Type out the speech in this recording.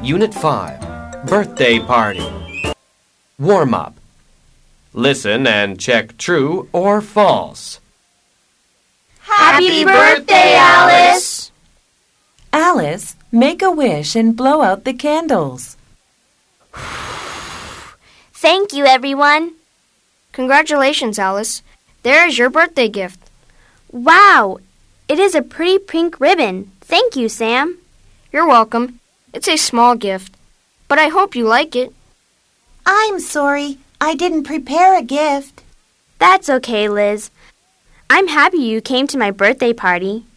Unit 5, Birthday Party. Warm up. Listen and check true or false. Happy birthday, Alice! Alice, make a wish and blow out the candles. Thank you, everyone. Congratulations, Alice. There is your birthday gift. Wow! It is a pretty pink ribbon. Thank you, Sam. You're welcome. It's a small gift, but I hope you like it. I'm sorry. I didn't prepare a gift. That's okay, Liz. I'm happy you came to my birthday party.